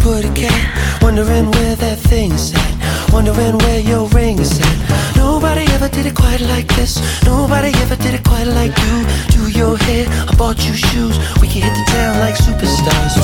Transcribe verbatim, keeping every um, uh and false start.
put a cat. Wondering where that thing's at. Wondering where your ring's at. Nobody ever did it quite like this. Nobody ever did it quite like you. Do your hair, I bought you shoes. We can hit the town like superstars.